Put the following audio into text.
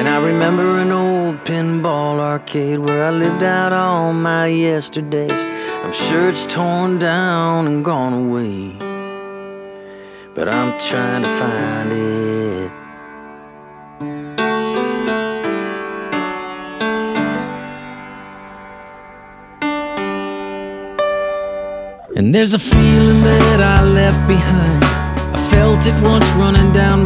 And I remember an old pinball arcade where I lived out all my yesterdays. I'm sure it's torn down and gone away, but I'm trying to find it. And there's a feeling that I left behind. I felt it once running down